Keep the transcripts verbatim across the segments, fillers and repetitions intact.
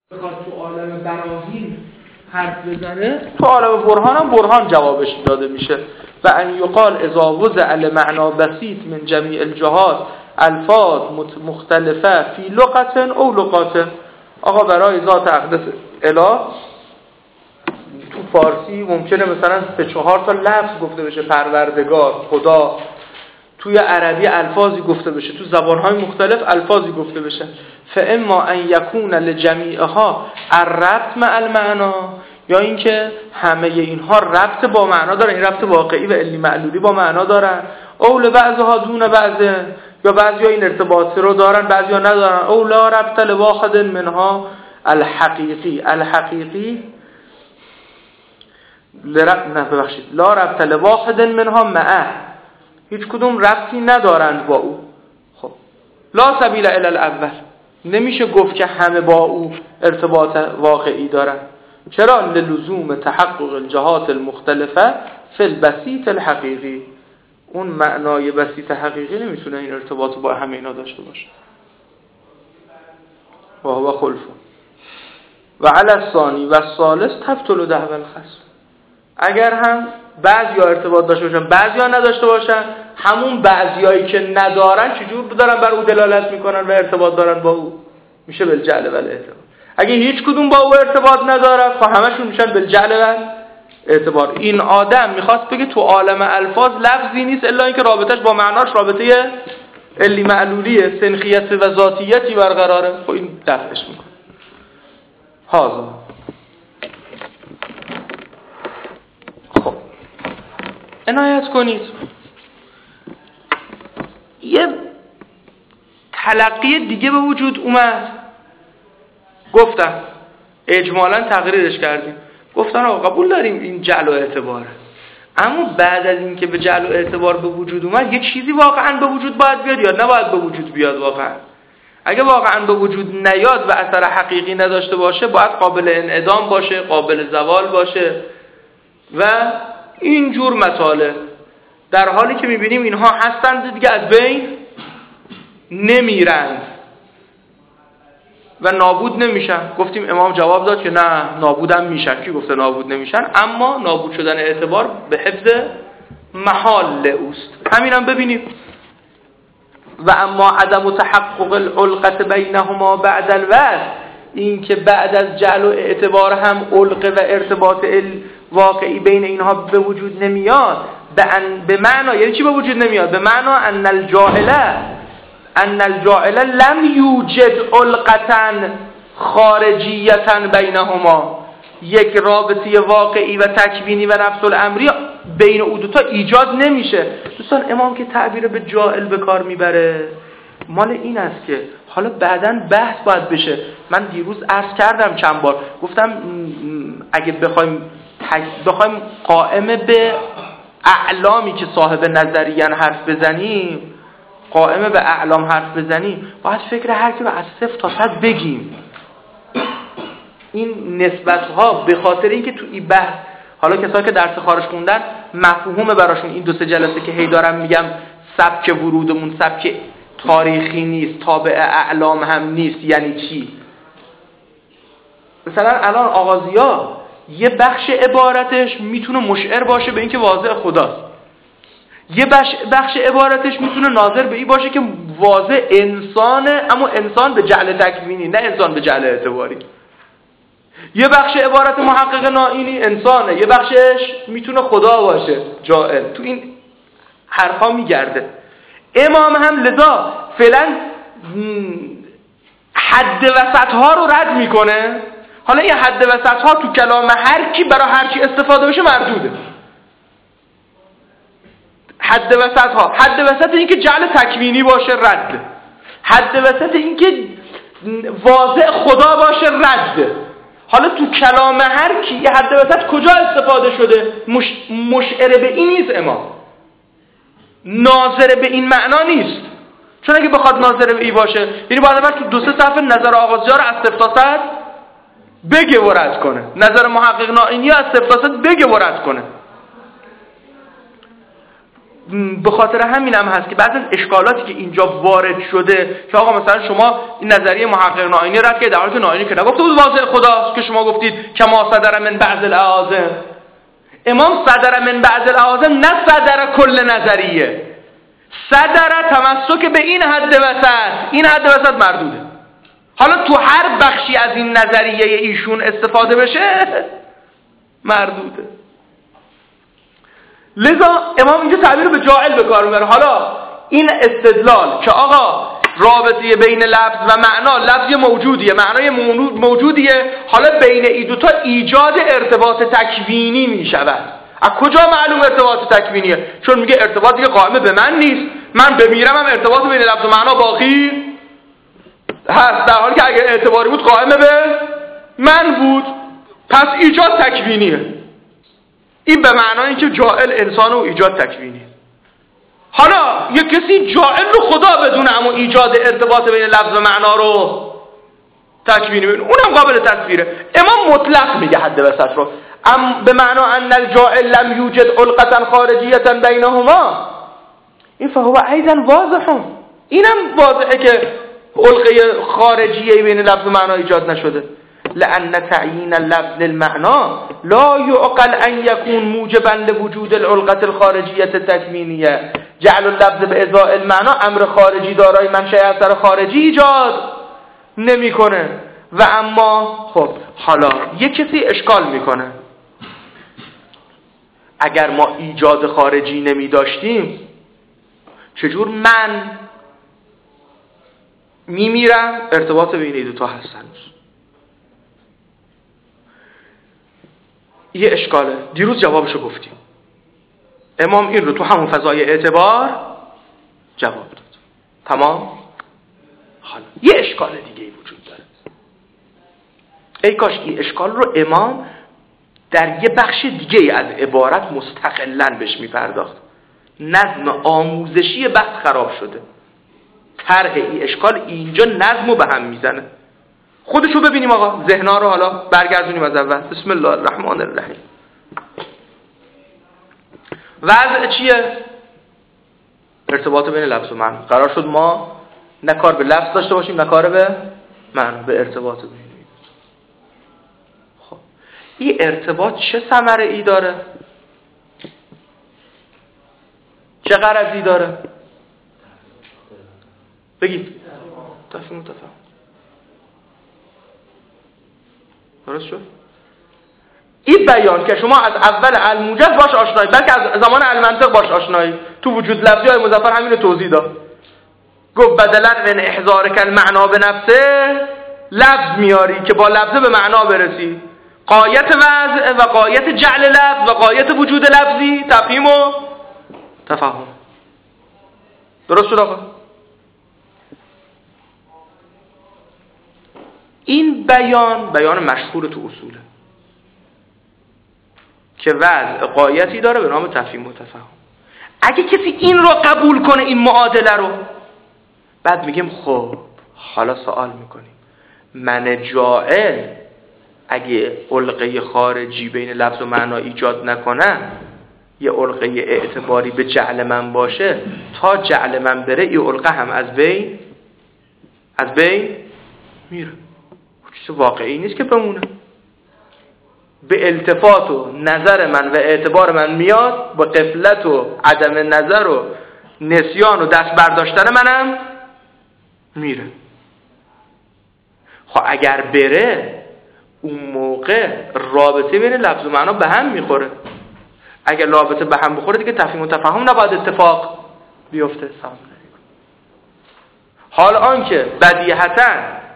بخواد تو عالم براهین حرف بزنه، تو عالم برهان هم برهان جوابش داده میشه. و ان یقال اذا وضع المعنى بسيط من جميع الجهات الفاظ مختلفه فی لغت او لغات. آقا برای ذات اقدس اله تو فارسی ممکنه مثلا سه چهار تا لفظ گفته بشه، پروردگار، خدا. توی عربی الفاظی گفته بشه، تو زبانهای مختلف الفاظی گفته بشه. فاما ان یکون لجمیعها الربط مع المعنا، یا اینکه همه اینها ربط با معنا دارن، این ربط واقعی و علی معلولی با معنا دارن. او لبعضها دون بعض، یا بعضیا این ارتباط رو دارن بعضیا ندارن. او لا ربط لواحد منها الحقیقی الحقیقی لرب نه ببخشید لا ربط لواحد منها معه، هیچ کدوم ربطی ندارند با او. خب لا سبیل الی الاول، نمیشه گفت که همه با او ارتباط واقعی دارن. چرا؟ للزوم تحقق الجهات المختلفه فی البسیط الحقیقی، اون معنای بسیط حقیقی نمیتونه این ارتباط با همه اینا داشته باشه. و هو خلف و علی الثانی و الثالث تبطل دعوی الخصم. اگر هم بعضی ها ارتباط داشته باشن بعضی ها نداشته باشن، همون بعضی هایی که ندارن چجور دارن بر او دلالت میکنن و ارتباط دارن با او؟ میشه بالجعل و الاعتبار. اگه هیچ کدوم با او ارتباط نداره خب همشون میشن بالجعل و اعتبار. این آدم میخواست بگه تو عالم الفاظ لفظی نیست الا اینکه رابطش با معناش رابطه علی معلولیه، سنخیت و ذاتیتی برقراره. خب این دفعش میکنه. هازا خب عنایت کنید، یه تلقی دیگه به وجود اومد. گفتم اجمالا تقریرش کردیم، گفتن آقا قبول داریم این جعل و اعتباره، اما بعد از این که به جعل و اعتبار به وجود اومد یه چیزی واقعا به وجود باید بیاد یا نباید به وجود بیاد؟ واقعا اگه واقعا به وجود نیاد و اثر حقیقی نداشته باشه باید قابل انعدام باشه، قابل زوال باشه و این جور مسائل. در حالی که میبینیم اینها هستند دیگه از بین نمیرند و نابود نمیشن. گفتیم امام جواب داد که نه نابودم میشن. کی گفته نابود نمیشن؟ اما نابود شدن اعتبار به حفظ محال اوست. همینم ببینیم. و اما عدم تحقق العلقه بینهما بعد الوصل، این که بعد از جعل و اعتبار هم علقه و ارتباط واقعی بین اینها به وجود نمیاد. به معنی یعنی چی به وجود نمیاد؟ به معنی ان الجاهله ان الجاهله لم یوجد علقه خارجیه بینهما، یک رابطه واقعی و تکوینی و نفس الامری بین او دو تا ایجاد نمیشه. دوستان امام که تعبیر به جاهل به کار میبره مال این است که حالا بعداً بحث باید بشه. من دیروز عرض کردم چند بار، گفتم اگه بخوایم بخوایم قائم به اعلامی که صاحب نظریه حرف بزنیم، قائم به اعلام حرف بزنیم، باید فکر هر کی رو از صفر تا صد بگیم. این نسبت‌ها به خاطر اینکه تو این بحث حالا کسایی که درس خارج خوندن مفهومه براشون این دو سه جلسه که هی دارم میگم سبک ورودمون سبک تاریخی نیست، تابع اعلام هم نیست. یعنی چی؟ مثلا الان آغازیا یه بخش عبارتش میتونه مشعر باشه به اینکه واضح خداست، یه بخش, بخش عبارتش میتونه ناظر به این باشه که واضح انسانه، اما انسان به جعل تکوینی نه انسان به جعل اعتباری. یه بخش عبارت محقق نائینی انسانه، یه بخشش میتونه خدا باشه جائل. تو این حرفا میگرده. امام هم لذا فعلا حد وسط ها رو رد میکنه. حالا این حد وسط ها تو کلام هر کی برای هر کی استفاده بشه مردوده. حد وسط ها، حد وسط این که جعل تکوینی باشه رد، حد وسط این که واضح خدا باشه رد. حالا تو کلام هر کی یه حد وسط کجا استفاده شده؟ مش... مشعر به این نیست امام، ناظر به این معنا نیست. چون اگه بخواد ناظر به این باشه یعنی باید اول تو دو سه صفحه نظر آغازی‌ها رو از صفر تا صد بگه و رد کنه، نظر محقق نائینی از صفر تا صد بگه و رد کنه. به خاطر همین هم هست که بعضی اشکالاتی که اینجا وارد شده که آقا مثلا شما این نظریه محقق ناینی رد که در حالی که ناینی که نگفته بود واضح خداست که شما گفتید کما صدر من بعض الاعاظم. امام صدر من بعض الاعاظم نه صدر کل نظریه، صدر تمسک به این حد وسط، این حد وسط مردوده. حالا تو هر بخشی از این نظریه ایشون استفاده بشه مردوده. لذا امام اینجا تعبیر به جاعل به کار میبره. حالا این استدلال که آقا رابطه بین لفظ و معنا، لفظ موجودیه معنای موجودیه، حالا بین این دوتا ایجاد ارتباط تکوینی میشود. از کجا معلوم ارتباط تکوینیه؟ چون میگه ارتباطی که قائم به من نیست، من بمیرم هم ارتباط بین لفظ و معنا باقی هست، در حالی که اگر اعتباری بود قائم به من بود. پس ایجاد تکوینیه. این به معنای که جاعل انسان و ایجاد تکوینیه. حالا یک کسی جاعل رو خدا بدونه اما ایجاد ارتباط بین لفظ و معنا رو تکوینی بدونه، اونم قابل تصویره. امام مطلق میگه حد وسط رو، ام به معنا ان الجاعل لم یوجد علقه خارجیه بینهما، این فهو ایضا واضحه. اینم واضحه که علقه خارجیه بین لفظ و معنا ایجاد نشده. لأن تعیین اللفظ للمعنا لا يعقل ان يكون موجبا لوجود العلقه الخارجیه التکوینیه. جعل اللفظ بإضاء المعنا امر خارجی دارای منشأ اثر خارجی ایجاد نمیکنه. و اما خب حالا یک کسی اشکال میکنه، اگر ما ایجاد خارجی نمی داشتیم چجور من میمیرم ارتباط بین این دوتا هستن؟ یه اشکاله. دیروز جوابشو گفتیم. امام این رو تو همون فضای اعتبار جواب داد. تمام؟ حالا یه اشکال دیگه ای وجود داره. ای کاش این اشکال رو امام در یه بخش دیگه از عبارت مستقلاً بهش میپرداخت. نظم آموزشی بحث خراب شده. طرح این اشکال اینجا نظمو به هم میزنه. خودشو ببینیم آقا، ذهنا رو حالا برگردونیم از اول. بسم الله الرحمن الرحیم. وضع چیه؟ ارتباط بین لفظ و معنی. قرار شد ما نه کار به لفظ داشته باشیم نه کار به معنی، به ارتباط بین. خب این ارتباط چه ثمره ای داره؟ چه غرضی داره؟ بگید. تفهم تفهم. درست شد؟ این بیان که شما از اول الموجز باش آشنایی، بلکه از زمان المنطق باش آشنایی، تو وجود لفظی های مظفر همین رو توضیح داد. گفت بدلا من احضارک المعنا به نفسه، لفظ میاری که با لفظه به معنا برسی. غایت وضع و غایت جعل لفظ و غایت وجود لفظی تفهیم و تفهم. درست شد آقا؟ این بیان بیان مشهور تو اصوله که وضع غایتی داره به نام تفهیم و تفهم. اگه کسی این رو قبول کنه، این معادله رو، بعد میگیم خب حالا سوال میکنیم من جاعل اگه علقه خارجی بین لفظ و معنا ایجاد نکنه، یه علقه اعتباری به جعل من باشه، تا جعل من بره این علقه هم از بین از بین میره. چیز واقعی نیست که بمونه. به التفات و نظر من و اعتبار من میاد، با غفلت و عدم نظر و نسیان و دست برداشتن منم میره. خب اگر بره، اون موقع رابطه بین لفظ و معنا به هم میخوره. اگر رابطه به هم بخوره دیگه تفهیم و تفهم نباید اتفاق بیفته. حال آنکه بدیهتاً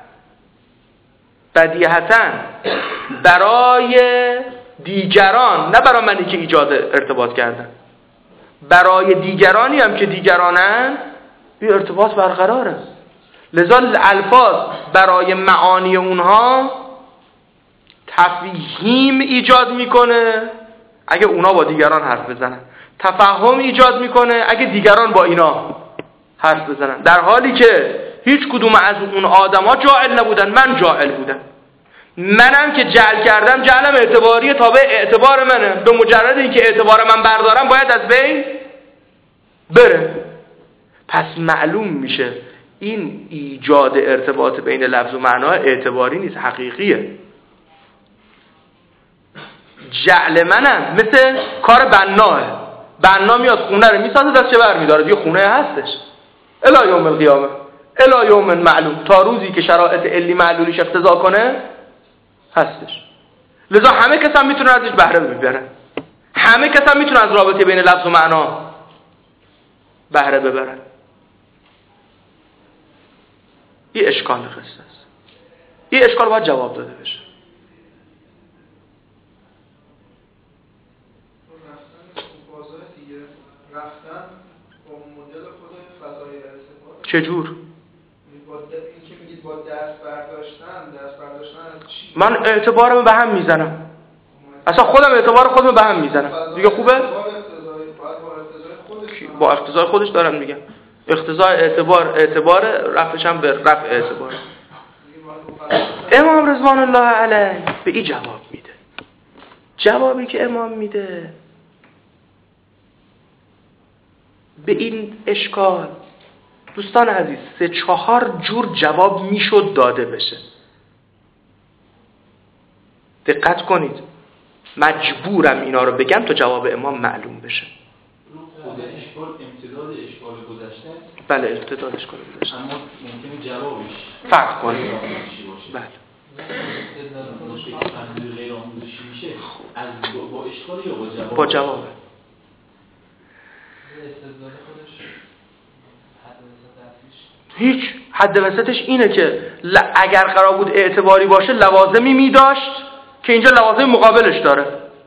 بدیهتاً برای دیگران، نه برای منی که ایجاد ارتباط کردن، برای دیگرانی هم که دیگرانن، این ارتباط برقراره. لذا الفاظ برای معانی اونها تفهیم ایجاد میکنه اگه اونا با دیگران حرف بزنن، تفهم ایجاد میکنه اگه دیگران با اینا حرف بزنن. در حالی که هیچ کدوم از اون آدما جاعل نبودن، من جاعل بودم. منم که جعل کردم، جعلم اعتباریه، تابع اعتبار منه. به مجرد اینکه اعتبار من بردارم باید از بین بره. پس معلوم میشه این ایجاد ارتباط بین لفظ و معنا اعتباری نیست، حقیقیه. جعل منم مثل کار بناه. بنا میاد خونه رو میسازه، دست چه بر میداره، دیگه خونه هستش الی یوم القیامه، الی یوم معلوم، تا روزی که شرایط علی معلولیش اقتضا کنه هستش. لذا همه کس هم میتونن ازش بهره ببرن، همه کس هم میتونن از رابطه بین لفظ و معنا بهره ببرن. این اشکال قصه است. این اشکال باید جواب داده بشه. رفتن با مدل خود فضای ارتباط چجور؟ با د... این که میگید با دست برداشتن، دست برداشتن از چی؟ من اعتبارم به هم میزنم، اصلا خودم اعتبار خودم به هم میزنم، دیگه خوبه؟ با اقتضای خودش دارم میگم، اقتضای اعتبار اعتبار رفعش هم به رفع اعتبار. امام رضوان الله علیه به این جواب میده. جوابی که امام میده به این اشکال، دوستان عزیز، سه چهار جور جواب میشد داده بشه. دقت کنید، مجبورم اینا رو بگم تا جواب امام معلوم بشه. خود اشکال امتداد اشکال گذشته است. بله امتداد اشکال گذشته، اما ممکنه جوابش فرق کنه. بله استدلال غیر آموزشی میشه از با اشکال یا با جواب؟ با جواب. استدلال خودش حد وسط اصلیش هیچ حد وسطش اینه که اگر قرار بود اعتباری باشه لوازمی می داشت که اینجا لوازم مقابلش داره،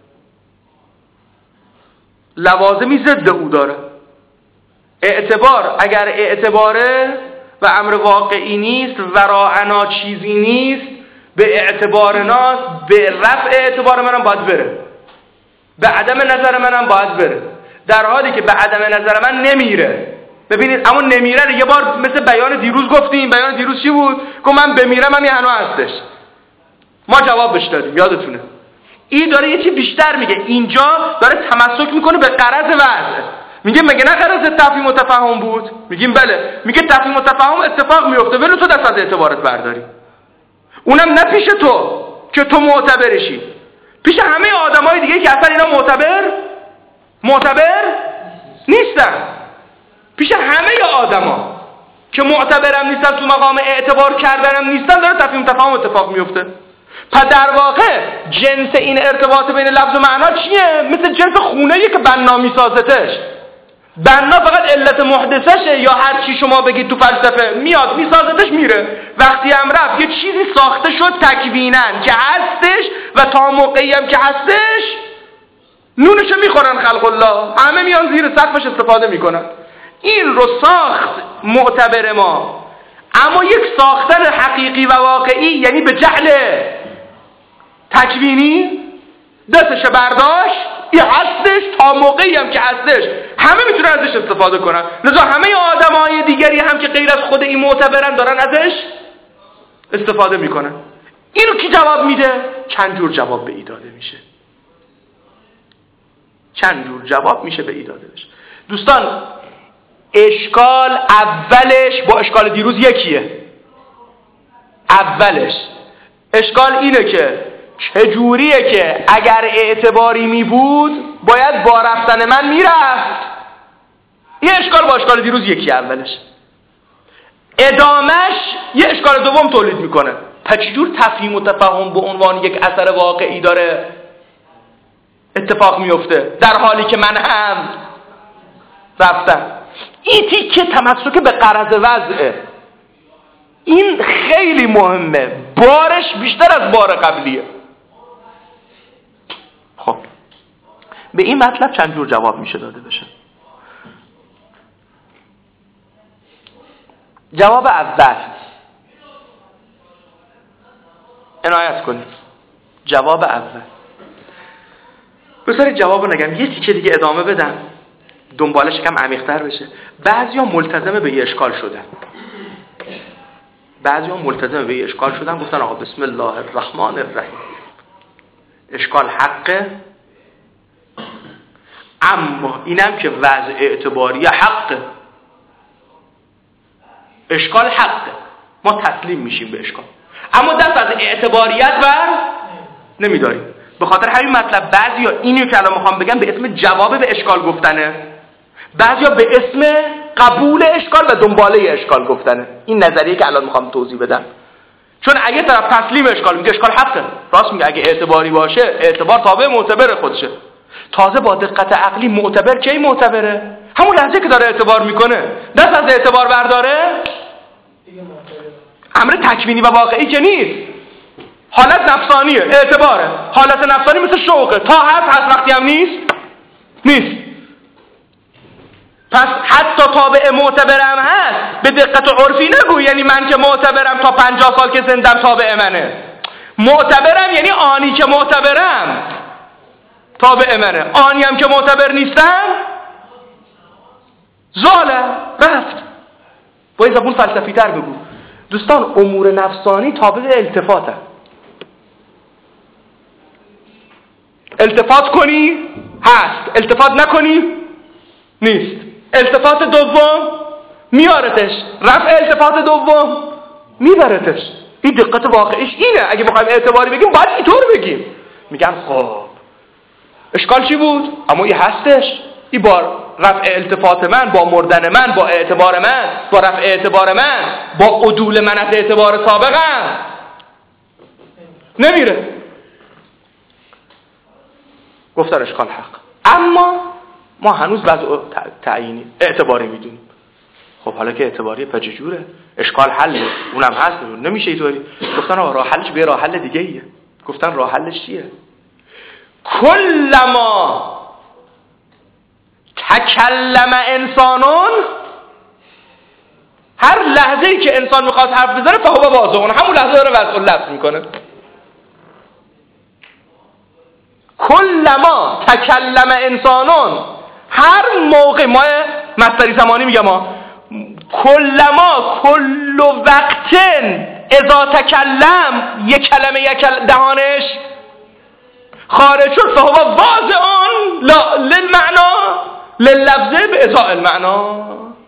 لوازمی ضد او داره. اعتبار اگر اعتباره و امر واقعی نیست، وراءنا چیزی نیست، به اعتبارنا، به رفع اعتبار منم باید بره، به عدم نظر منم باید بره، در حالی که به عدم نظر من نمیره. ببینید اما نمیره، یه بار مثل بیان دیروز گفتیم. بیان دیروز چی بود؟ گفت من بمیرم هم یه هنو هستش. ما جواب بش دادیم، یادتونه. این داره یه چی بیشتر میگه، اینجا داره تمسک میکنه به غرض وضع. میگه مگه نه غرض تفهیم و تفاهم بود؟ میگیم بله. میگه تفهیم و تفاهم اتفاق میفته ولی تو دست از اعتبارت برداری، اونم نه پیش تو که تو معتبرشی، پیش همه آدمای دیگه که اصلا اینا معتبر معتبر نیستن، پیش همه آدما که معتبرم نیستن، تو مقام اعتبار کردنم نیستن، داره تفهیم تفاهم اتفاق میفته. پس در واقع جنس این ارتباط بین لفظ و معنا چیه؟ مثل جنس خونه‌ای که بنا میسازتش. بنا فقط علت محدثشه، یا هر چی شما بگید تو فلسفه، میاد میسازتش میره. وقتی هم رفت یه چیزی ساخته شد تکوینن که هستش و تا موقعی هم که هستش نونشو میخورن خلق الله، همه میان زیر سقفش استفاده میکنن. این رو ساخت معتبر ما، اما یک ساختن حقیقی و واقعی، یعنی به جعل تکوینی دستش برداشت، این هستش تا موقعی هم که هستش همه میتونن ازش استفاده کنن. لذا همه آدمای دیگری هم که غیر از خود این معتبرن دارن ازش استفاده میکنن. اینو کی جواب میده؟ چند جور جواب به ای داده میشه، چند جور جواب میشه به ای داده بشه. دوستان اشکال اولش با اشکال دیروز یکیه. اولش اشکال اینه که چجوریه که اگر اعتباری می بود باید با رفتن من میرفت. یه اشکال با اشکال دیروز یکی اولش. ادامش یه اشکال دوم تولید میکنه. پس چجور تفهیم و تفاهم به عنوان یک اثر واقعی داره اتفاق میفته در حالی که من هم رفتم؟ این تیکه تمسک به غرض وضعه. این خیلی مهمه، بارش بیشتر از بار قبلیه. خب به این مطلب چند جور جواب میشه داده بشه. جواب اول، عنایت کنید، جواب اول بذارید جواب رو نگم، یه تیکه دیگه ادامه بدم دنبالش کم عمیق‌تر بشه. بعضیا ملتزم به یه اشکال شدن، بعضیا ملتزم به یه اشکال شدن، گفتن آقا بسم الله الرحمن الرحیم، اشکال حقه، اما اینم که وضع اعتباری حقه، اشکال حقه، ما تسلیم میشیم به اشکال، اما دست از اعتباریت بر نمیداریم. به خاطر همین مطلب بعضیا اینو که الان میخوام بگم به اسم جواب به اشکال گفتنه، بعضیا به اسم قبول اشکال و دنباله اشکال گفتنه. این نظریه که الان میخوام توضیح بدم. چون اگه طرف تسلیم اشکال میگه اشکال حقه، راست میگه، اگه اعتباری باشه اعتبار تابع معتبر خودشه. تازه با دقت عقلی معتبر کی معتبره؟ همون لحظه که داره اعتبار میکنه. دست از اعتبار برداره امر تکوینی و واقعی که نیست، حالت نفسانیه، اعتباره. حالت نفسانی مثل شوقه، تا هست هست، وقتی هم نیست نیست. پس حتی تابع معتبرم هست، به دقت عرفی نگو یعنی من که معتبرم تا پنجاه سال که زندم تابع منه. معتبرم یعنی آنی که معتبرم تابع منه، آنی هم که معتبر نیستم زاله، رفت. با این زبون فلسفی تر بگو دوستان، امور نفسانی تابع التفاته. التفات کنی هست، التفات نکنی نیست. التفات دوم میارتش، رفع التفات دوم میبرتش. این دقت واقعیش اینه. اگه بخوایم اعتباری بگیم باید اینطور بگیم. میگن خب اشکال چی بود؟ اما این هستش، این با رفع التفات من، با مردن من، با اعتبار من، با رفع اعتبار من، با عدول من از اعتبار سابقم نمیره. گفتن اشکال حق، اما ما هنوز وضع تعیینی اعتباری میدونیم. خب حالا که اعتباری پججوره، اشکال حله، اونم هست، نمیشه اینطوری. گفتن راه حلش به راه حل دیگه ایه. گفتن راه حلش چیه؟ کلما تکلم انسانون، هر لحظه‌ای که انسان میخواد حرف بزنه فهو واضحون، همون لحظه داره وضع لفظ میکنه. کلما تکلم انسانون، هر موقع، ما مصدری زمانی میگم، ما کلما کل وقت اذا تکلم، یک کلمه یک کلمه دهانش خارج شد فهو واضحون لا للمعنا لللفظه به ازاء المعنا.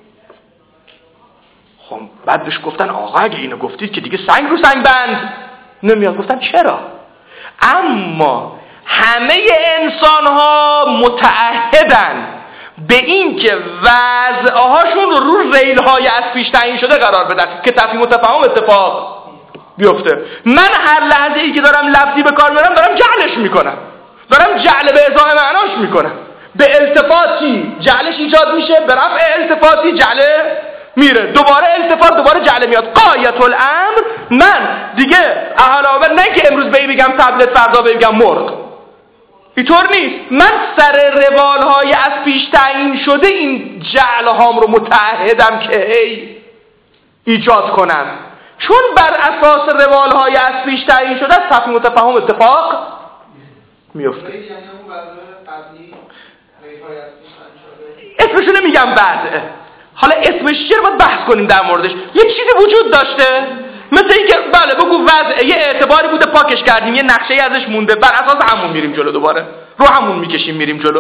خب بعد بهش گفتن آقا اگه اینو گفتید که دیگه سنگ رو سنگ بند نمیاد. گفتن چرا؟ اما همه انسان ها متعهدن به این که وضعهاشون رو رو ریل های از پیش تعیین شده قرار بدن که تفهیم و تفاهم اتفاق بیفته. من هر لحظه ای که دارم لفظی به کار میبرم دارم جعلش میکنم، دارم جعل به ازای معناش میکنم. به التفاتی جعلش ایجاد میشه، به رفع التفاتی جعل میره، دوباره التفات، دوباره جعل میاد. قایت الامر من دیگه علاوه نه که امروز بی بگم تبلت، فردا بی بگم مرغ، اینطور نیست. من سر روالهای از پیش تعیین شده این جعل هام رو متعهدم که هی ایجاد کنم، چون بر اساس روالهای از پیش تعیین شده از تفهیم و تفاهم اتفاق میفته. اسمشو نمیگم بعد، حالا اسمش چیه رو باید بحث کنیم در موردش. یه چیزی وجود داشته مثل این که بله بگو وضع یه اعتباری بوده پاکش کردیم، یه نقشه‌ای ازش مونده، بر اساس همون میریم جلو، دوباره رو همون میکشیم میریم جلو.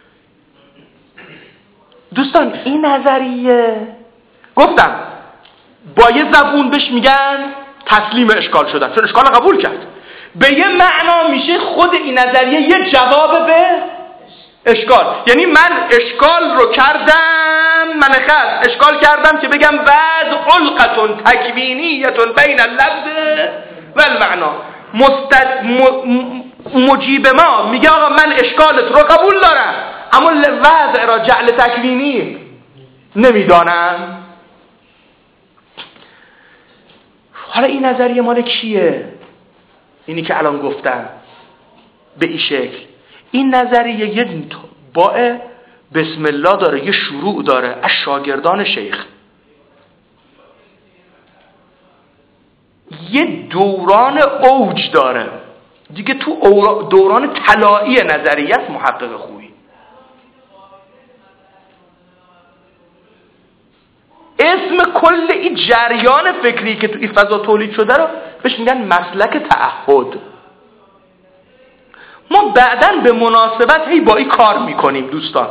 دوستان این نظریه گفتم با یه زبون بهش میگن تسلیم اشکال شدن، چون اشکال قبول کرد. به یه معنا میشه خود این نظریه یه جواب به اشکال. یعنی من اشکال رو کردم، من خاص اشکال کردم که بگم وضع علقتون تکوینیتون بین اللفظ و المعنا. مستد م... مجیب ما میگه آقا من اشکالت رو قبول دارم اما وضع را جعل تکوینی نمیدانم. حالا این نظریه مال کیه؟ اینی که الان گفتم به این شکل. این نظریه یه باء بسم الله داره، یه شروع داره از شاگردان شیخ، یه دوران اوج داره دیگه، تو دوران طلایی نظریت محقق خوبی. اسم کل این جریان فکری که تو این فضا تولید شده رو بهش میگن مسلک تعهد. ما ما بعداً به مناسبت هی با این کار میکنیم دوستان.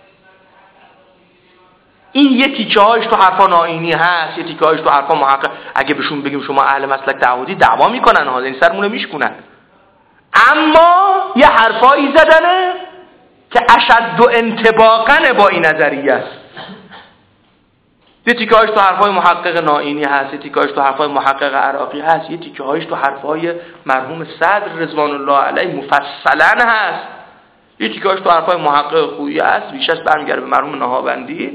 این یه تیکه هایش تو حرفا نائینی هست، یه تیکه هایش تو حرفا محقق. اگه بهشون بگیم شما اهل مسلک دعوتی، دعوا میکنن ها، این سرمونه میشکنن. اما یه حرفایی زدنه که اشد و انطباقاً با این نظریه است. یه تیکه هایش تو حرفای محقق نائینی هست، یه تیکه هایش تو حرفای محقق عراقی هست، یه تیکه هایش تو حرفای مرحوم صدر رضوان الله علیه مفصلاً هست، یه تیکه هایش تو حرفای محقق خویی هست، ریشش برمیگرده به مرحوم نهاوندی.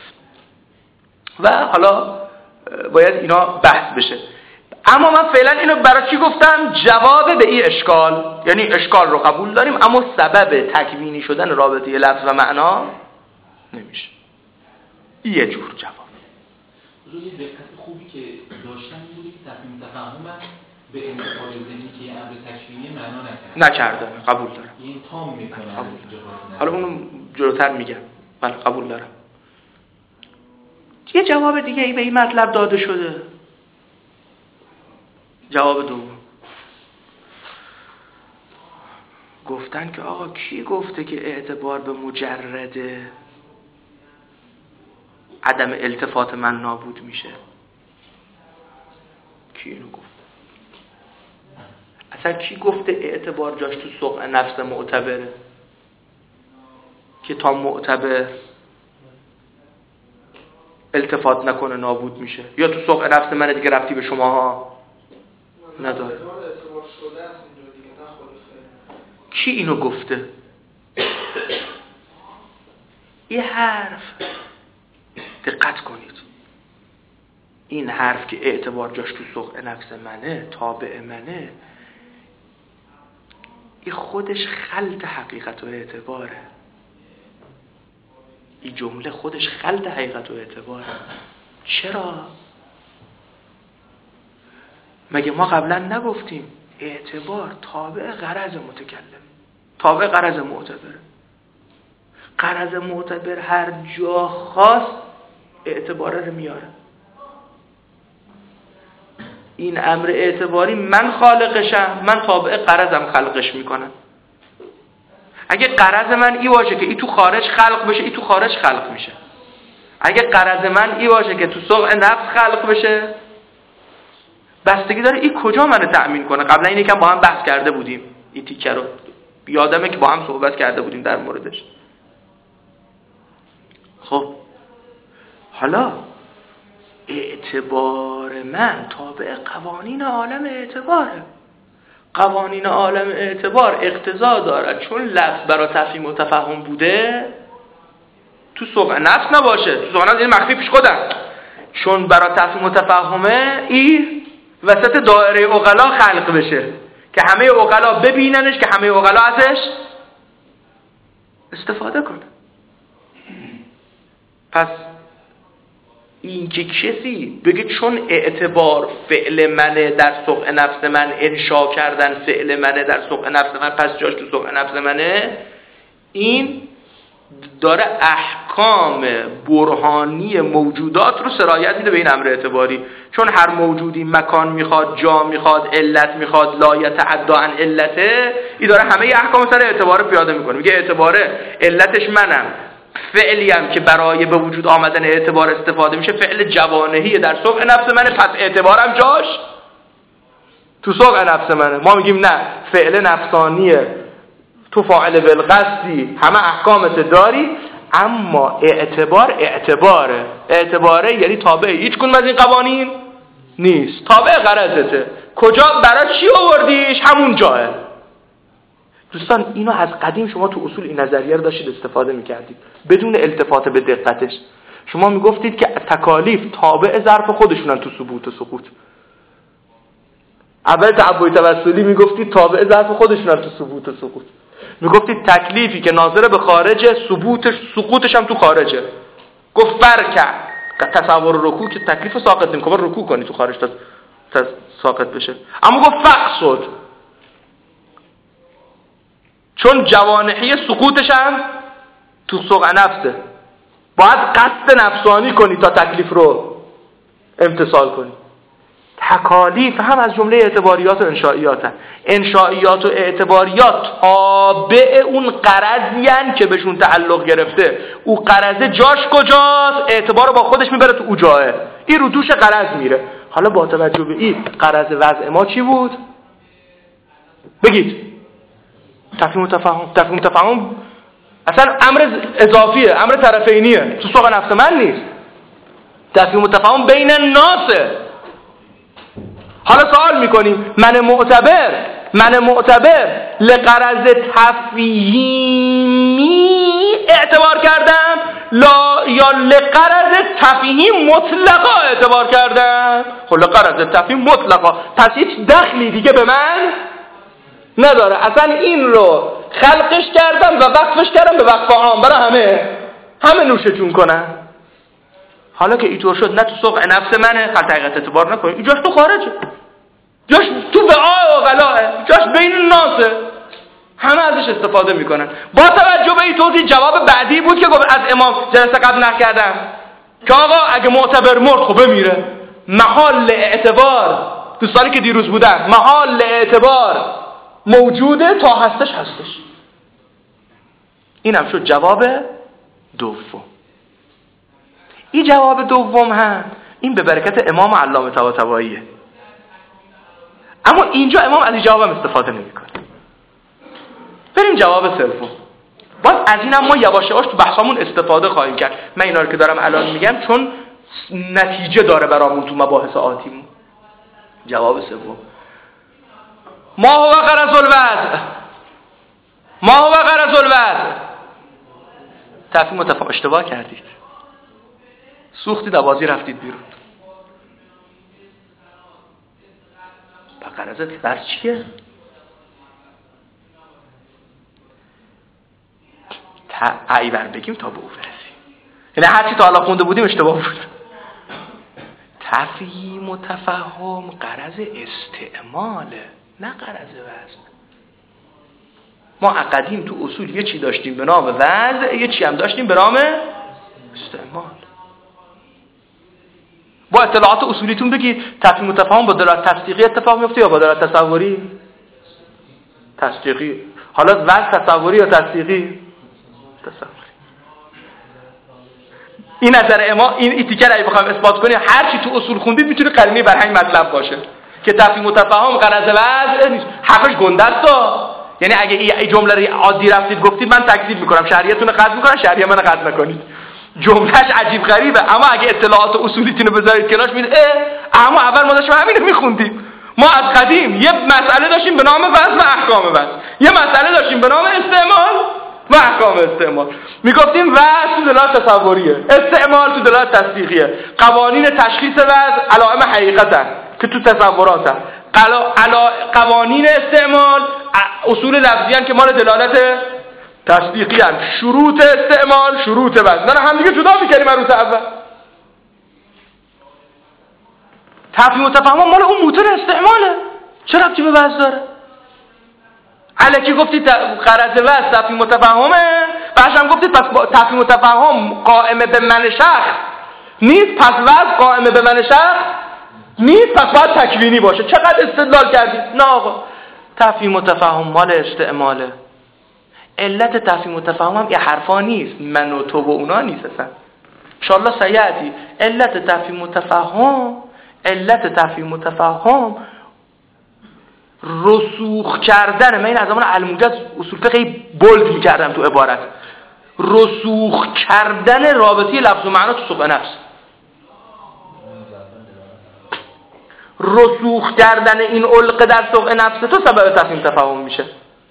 و حالا باید اینا بحث بشه. اما من فعلا اینو برای چی گفتم؟ جواب به این اشکال، یعنی اشکال رو قبول داریم اما سبب تکوینی شدن رابطه لفظ و معنا نمیشه. یه جور جواب. روی دقت خوبی که داشتن بودی که تفهیم تفاهم به انتقال ذهنی که یه امر تکوینی معنا نکرد. نکرده، قبول دارم. این تام میکنه. حالا اونو جلوتر میگم. بله قبول دارم. یه جواب دیگه ای به این مطلب داده شده. جواب دوم گفتن که آقا کی گفته که اعتبار به مجرد عدم التفات من نابود میشه؟ کی اینو گفت؟ اصلا کی گفته اعتبار جاش تو سوق نفس معتبره که تا معتبر التفات نکنه نابود میشه؟ یا تو سوق نفس من دیگه ربطی به شماها نداره؟ کی اینو گفته؟ این حرف، دقت کنید، این حرف که اعتبار جاش تو سوق نفس منه، تابع منه، این خودش خلط حقیقت و اعتباره. این جمله خودش خلط حقیقت و اعتباره. چرا؟ مگه ما قبلا نگفتیم اعتبار تابع غرض متکلم، تابع غرض معتبر. غرض معتبر هر جا خواست اعتباره رو میاره. این امر اعتباری من خالقشم، من تابع غرضم خلقش میکنم. اگه غرض من ای باشه که ای تو خارج خلق بشه، ای تو خارج خلق میشه. اگه غرض من ای باشه که تو سوق نفس خلق بشه، بستگی داره ای کجا منو تأمین کنه. قبلا این یکم با هم بحث کرده بودیم، این تیکه رو یادمه که با هم صحبت کرده بودیم در موردش. خب حالا اعتبار من تابع قوانین عالم اعتباره. قوانین عالم اعتبار اقتضا دارد چون لفظ برای تفهیم و تفهم بوده تو سوق نفس نباشه. تو سوق نفس یعنی مخفی پیش خودم، چون برای تفهیم و تفهمه این وسط دایره عقلا خلق بشه که همه عقلا ببیننش، که همه عقلا ازش استفاده کنه. پس این که کسی بگه چون اعتبار فعل منه در سوق نفس من، انشا کردن فعل منه در سوق نفس من، پس جاش تو سوق نفس منه، این داره احکام برهانی موجودات رو سرایت میده به این امر اعتباری. چون هر موجودی مکان میخواد، جا میخواد، علت میخواد، لا یتعدی عن علته، این داره همه احکام سر اعتبار پیاده میکنه. میگه اعتباره علتش منم، فعلی هم که برای به وجود آمدن اعتبار استفاده میشه فعل جوانهی در سوق نفس منه، پس اعتبارم جاش تو سوق نفس منه. ما میگیم نه، فعل نفسانیه، تو فاعل بالقصدی، همه احکامت داری، اما اعتبار اعتباره. اعتباره یعنی تابع هیچ کدوم از این قوانین نیست، تابع غرضته. کجا برای چی آوردیش؟ همون جاه. دوستان اینو از قدیم شما تو اصول این نظریه رو داشتید استفاده میکردید بدون التفات به دقتش. شما میگفتید که تکالیف تابع ظرف خودشونن تو ثبوت و سقوط. اول تعبوی توسلی میگفتید تابع ظرف خودشونن تو ثبوت و سقوط. میگفتید تکلیفی که ناظر به خارجه، ثبوتش سقوطش هم تو خارجه. گفت برکع تصور رکوع که تکلیف ساقط نمیکنه، رکوع کنی تو خارج تا ساقط بشه. اما گفت فقصد، چون جوانحی سقوطش هم تو سوق نفسه، باید قصد نفسانی کنی تا تکلیف رو امتصال کنی. تکالیف هم از جمله اعتباریات و انشائیات هست. انشائیات و اعتباریات تابع اون قرضی هستند که بهشون تعلق گرفته. او قرضه جاش کجاست؟ اعتبار رو با خودش میبره تو اوجاهه، این رو دوش قرض میره. حالا با توجه به این قرض وضع ما چی بود؟ بگید. تفهیم و تفاهم. تفهیم و تفاهم اصلا امر اضافیه، امر طرفینیه، تو سوق نفس من نیست. تفهیم و تفاهم بین الناسه. حالا سوال میکنیم من معتبر من معتبر لقرض تفهیمی اعتبار کردم لا یا لقرض تفهیم مطلقا اعتبار کردم؟ خب لقرض تفهیم مطلقا، پس هیچ دخلی دیگه به من نداره. اصلا این رو خلقش کردم و وقفش کردم به وقف عام برای همه همه نوشه جون کنن. حالا که اینطور شد نه تو سوق نفس منه، خط حقیقت اعتبار نکنید، اینجاش تو خارجه، جاش تو وعاء و غلاه، جاش بین الناسه، همه ازش استفاده میکنن. با توجه به این توضیح جواب بعدی بود که گفت از امام جلسه قبل نقل کردم که آقا اگه معتبر مرد خب بمیره، محال اعتبار دوستانی که دیروز بودن محال اعتبار موجوده تا هستش هستش. این هم شد جواب دوم. این جواب دوم هم این به برکت امام علامه طباطباییه، اما اینجا امام از این جواب هم استفاده نمیکنه. بریم جواب سوم. باز از این هم ما یواش یواش تو بحثامون استفاده خواهیم کرد. من اینا رو که دارم الان میگم چون نتیجه داره برامون تو مباحث آتیمون. جواب سوم ما هو غرض الوضع ما هو غرض الوضع. تفهیم متفاهم اشتباه کردید، سوختید بازی رفتید بیرون. با غرضت بر چیه؟ تا ای بر بگیم تا به او برسیم، یعنی هرچی تا حالا خونده بودیم اشتباه بود. تفهیم و تفهم غرض استعماله نه غرض وزن. ما قدیم تو اصول یه چی داشتیم به نام وزن، یه چی هم داشتیم به نام استعمال. با اطلاعات اصولیتون بگید تفهیم و تفاهم با دلالت تصدیقی اتفاق میفته یا با دلالت تصوری؟ تصدیقی. حالا وزن تصوری یا تصدیقی؟ تصوری. این نظر امام این ایتیکر اگه بخوام اثبات کنیم هر چی تو اصول خوندید میتونه قرینه بر همین مطلب باشه که تفهیم و تفاهم غرض وزن نیست. حرفش گنده است. یعنی اگه این جمله رو عادی رفتید گفتید من تکذیب میکنم، شهریتون رو قطع میکنم، شهریه منو قطع نکنید. جملهش عجیب غریبه، اما اگه اطلاعات اصولیتون رو بذارید کنارش میگید اه اما اول ما داشتیم همین رو میخوندیم. ما از قدیم یه مسئله داشتیم به نام وزن و احکام وزن، یه مسئله داشتیم به نام استعمال و احکام استعمال. میگفتیم وزن تو دلالت تصوریه، استعمال تو دلالت تصدیقیه. قوانین تشخیص وزن علائم حقیقتن که تو تصوراتن. قوانین استعمال اصول لفظی هستند که مال دلالت تصدیقی هستند. شروط استعمال شروط وزن. نه هم دیگه جدا می‌کنیم عروض اول. تفهیم و تفاهم مال اون موتور استعماله، چه ربطی به وزن داره؟ الکی گفتید غرض وزن تفهیم و تفاهمه، بعدش هم گفتید پس تفهیم و تفاهم قائم به من شخص نیست، پس وزن قائم به من شخص نیست، پس باید تکوینی باشه. چقدر استدلال کردید؟ نه آقا، تفهیم و تفاهم مال استعماله. علت تفهیم و تفاهم هم یه حرفا نیست، من و تو و اونا نیست اصلا. انشاءالله سیعتی. علت تفهیم و تفاهم علت تفهیم و تفاهم رسوخ کردن. من این از زمان الموجز اصول فقهی بولد میکردم تو عبارت، رسوخ کردن رابطه لفظ و معنا تو سوق نفس. رسوخ کردن این علقه در سوق نفس تو سبب تفهیم تفاهم میشه.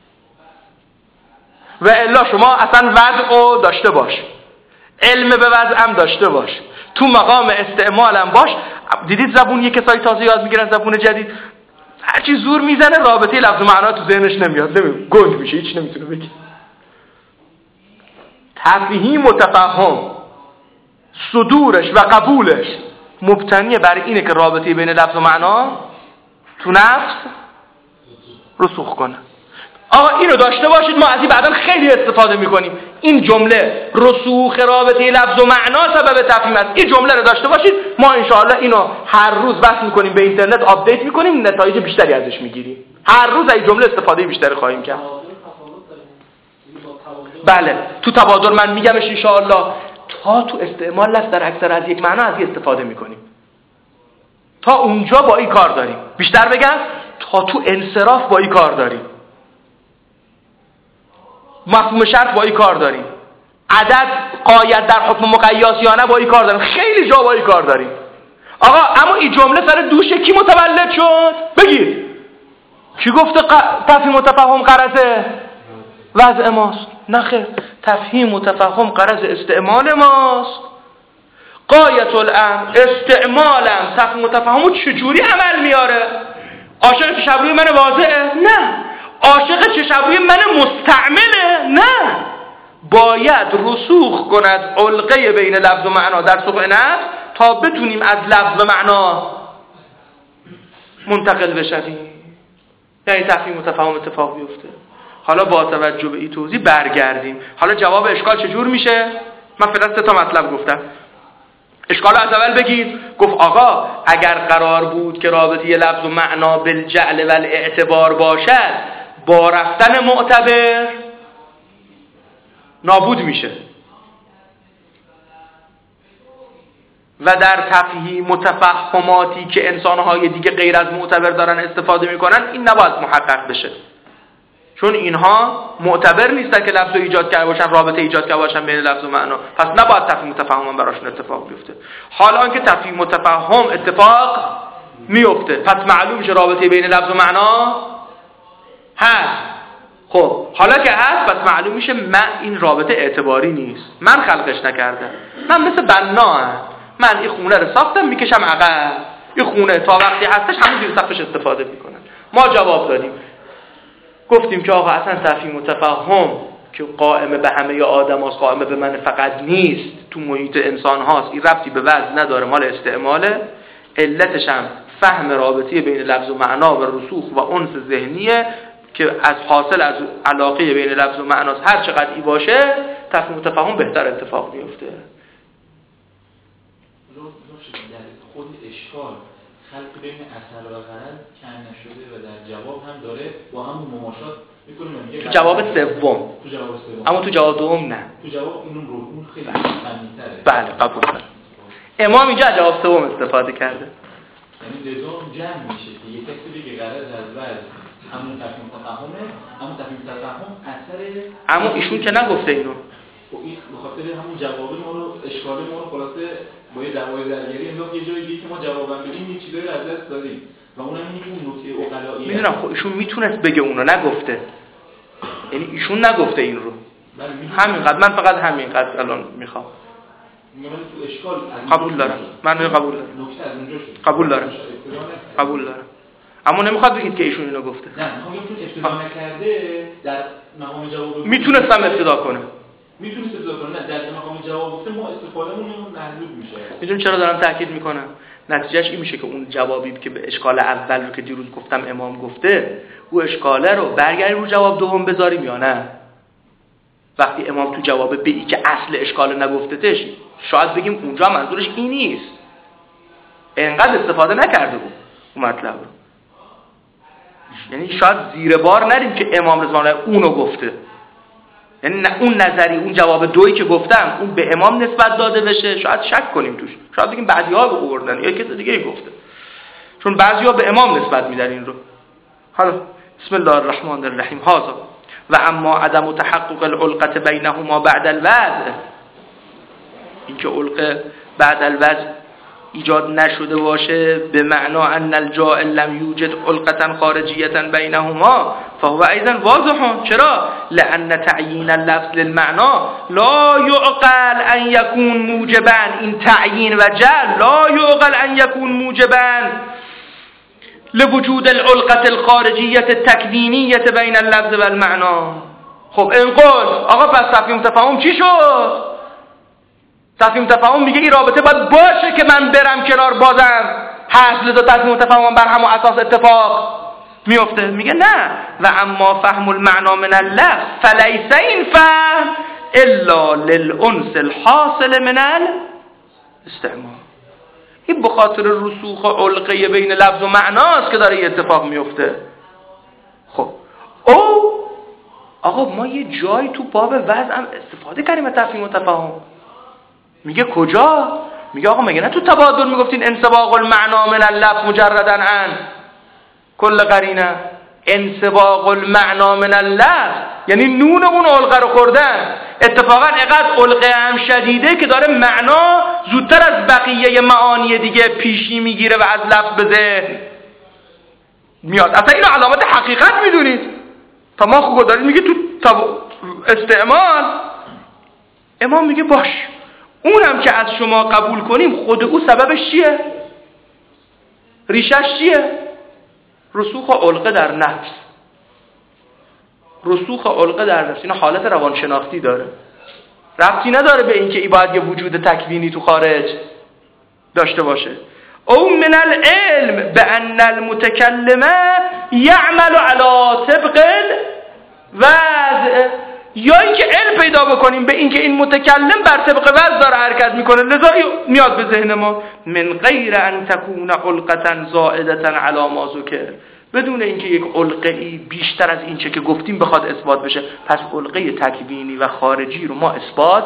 و الا شما اصلا وضع داشته باش، علم به وضع هم داشته باش، تو مقام استعمال هم باش. دیدید زبون یک کسایی تازه یاد میگیرن زبون جدید، هرچی زور میزنه رابطه لفظ و معنا تو ذهنش نمیاد، نمی گنگ میشه، هیچ نمیتونه بگه. تفهیم و تفاهم صدورش و قبولش مبتنی بر اینه که رابطه بین لفظ و معنا تو نفس رسوخ کنه. آقا اینو داشته باشید، ما از این بعدا خیلی استفاده میکنیم. این جمله رسوخ رابطه لفظ و معنا سبب تفهیم است. این جمله رو داشته باشید، ما انشاءالله اینو هر روز وصل میکنیم به اینترنت، آپدیت میکنیم، نتایج بیشتری ازش میگیریم. هر روز از این جمله استفاده بیشتری خواهیم کرد. بله تو تبادل من میگمش انشاءالله. تا تو استعمال لفظ در اکثر از یک معنا از این استفاده میکنیم. تا اونجا با این کار داریم. بیشتر بگم تا تو انصراف با این کار داریم. مفهوم شرط با این کار داریم. عدد قاید در حکم مقیاس یا نه با این کار داریم. خیلی جا با این کار داریم. آقا اما این جمله سر دوش کی متولد شد؟ بگید کی گفته ق... تفهیم و تفهم غرض وضع ماست؟ نه خیر، تفهیم و تفهم غرض استعمال ماست. غایت الامر استعمالم تفهیم و تفهم چجوری عمل میاره؟ عاشق چه شبروی من واضحه؟ نه. عاشق چه شبروی من مستعمله؟ نه. باید رسوخ کند علقه بین لفظ و معنا در سوق نفس تا بتونیم از لفظ و معنا منتقل بشیم، یعنی تفهیم و تفهم اتفاق بیفته. حالا با توجه به این توضیح برگردیم. حالا جواب اشکال چجور میشه؟ من فقط سه تا مطلب گفتم. اشکال از اول بگید. گفت آقا اگر قرار بود که رابطه لفظ و معنا بالجعل و الاعتبار باشد، با رفتن معتبر نابود میشه و در تفهیم متفهماتی که انسانهای دیگه غیر از معتبر دارن استفاده میکنن این نباید محقق بشه، چون اینها معتبر نیستن که لفظ ایجاد کرده باشن، رابطه ایجاد کرده باشن بین لفظ و معنا، پس نباید تفهیم متفهم براشون اتفاق بیفته. حالا که تفهیم متفهم اتفاق میفته، پس معلوم میشه رابطه بین لفظ و معنا هست. خب حالا که هست پس معلوم میشه من این رابطه اعتباری نیست، من خلقش نکردم، من مثل بناام، من این خونه رو ساختم میکشم عقب، این خونه تا وقتی هستش همون زیر سقفش استفاده میکنن. ما جواب دادیم گفتیم که آقا اصلا تفهیم متفهم که قائم به همه آدم هاست، قائم به من فقط نیست، تو محیط انسان هاست، این ربطی به وضع نداره، مال استعماله. علتش هم فهم رابطه بین لفظ و معنا و رسوخ و انس ذهنیه که از حاصل از علاقه بین لفظ و معناست. هر چقدر ای باشه تفهیم متفهم بهتر اتفاق میفته. خود اشکال خلق بین اصل و غرض کم نشده و در جواب هم داره با همون مماشات میکنه. تو جواب سوم، تو جواب سوم، اما تو جواب دوم نه. تو جواب اون رو اون خیلی فنی‌تره. بله قبول دارم. امام اینجا جواب سوم استفاده کرده. یعنی لزوم جمع میشه که یک کسی بگه غرض از وضع همون تفهیم تفهمه، همون تفهیم تفهم اثر. اما ایشون که نگفته اینو. خب این به خاطر همون جواب ما رو اشکال ما رو خلاصه با یه دعوای درگیری انداخت یه جایی که ما جواب بدیم یه چیزایی رو از دست دادیم و اونم اینه که اون نکته عقلایی. میدونم خب ایشون میتونست بگه اونو، نگفته. یعنی ایشون نگفته این رو. همینقدر، من فقط همینقدر الان میخوام. من تو اشکال قبول دارم. من قبول دارم. نکته از اونجا شد. قبول دارم. قبول دارم. اما نمیخواد بگید که ایشون اینو گفته. نه، میخوام بگم چون ابتدا نکرده در مقام جواب میتونستم ابتدا کنه. میتونست ابتدا کنه. نه، در مقام جواب گفته ما استفادهمون محدود میشه. میدون چرا دارم تاکید میکنم؟ نتیجهش این میشه که اون جوابی که به اشکال اول رو که دیروز گفتم امام گفته، او اشکاله رو برگردیم رو جواب دوم بذاریم یا نه؟ وقتی امام تو جواب به ای که اصل اشکال نگفتهش، شاید بگیم اونجا منظورش این نیست، اینقدر استفاده نکرده بود اون مطلب رو. یعنی شاید زیر بار نریم که امام رضوان الله اونو گفته، یعنی اون نظری، اون جواب دویی که گفتم اون به امام نسبت داده بشه، شاید شک کنیم توش، شاید بگیم بعضی‌ها رو آوردن یا کسی دیگه گفته، چون بعضی‌ها به امام نسبت میدن این رو. حالا بسم الله الرحمن الرحیم. هذا و اما عدم تحقق العلقه بینهما بعد الوضع، اینکه علقه بعد الوضع ایجاد نشده باشه به معنا ان الجائل لم یوجد علقه خارجیه بینهما فهو ایضا واضح. چرا؟ لان تعیین اللفظ للمعنى لا يعقل ان يكون موجبا، این تعیین و جعل لا يعقل ان يكون موجبا لوجود العلقه الخارجیه التکوینیه بین اللفظ و المعنى. خب انقل آقا پس تفهیم تفاهم چی شد؟ تفهیم تفاهم میگه این رابطه باید باشه که من برم کنار بازم هست، لذا تفهیم تفاهم بر همون اساس اتفاق میفته. میگه نه و اما فهم المعنا من اللفظ فلیس این فهم الا للانس الحاصل من الاستعمال. این به خاطر رسوخ علقه بین لفظ و معناست که داره این اتفاق میفته. خب او آقا ما یه جایی تو باب وضع هم استفاده کردیم از تفهیم و تفاهم. میگه کجا؟ میگه آقا مگه نه تو تبادل میگفتین انسباق المعنا من اللفظ مجرداً عن کل قرینه. انسباق المعنا من اللفظ یعنی نون اون علقه رو خوردن. اتفاقا اینقدر علقه هم شدیده که داره معنا زودتر از بقیه معانی دیگه پیشی میگیره و از لفظ به ذهن میاد. اصلا اینو علامت حقیقت میدونید. تا ما خوب دارید میگه تو استعمال. امام میگه باش اونم که از شما قبول کنیم خود او سببش چیه؟ ریشش چیه؟ رسوخ علقه در نفس. رسوخ علقه در نفس این حالت روانشناختی داره، ربطی نداره به اینکه ای باید یه وجود تکوینی تو خارج داشته باشه. او من العلم بان المتکلم یعمل علی طبق الوضع، یا اینکه علم پیدا بکنیم به اینکه این متکلم بر طبق وضع داره حرکت میکنه، لذا میاد به ذهن ما من غیر ان تکون علقه زائده علی ما ذکر، بدون اینکه یک علقه‌ای بیشتر از این چه که گفتیم بخواد اثبات بشه. پس علقه تکوینی و خارجی رو ما اثبات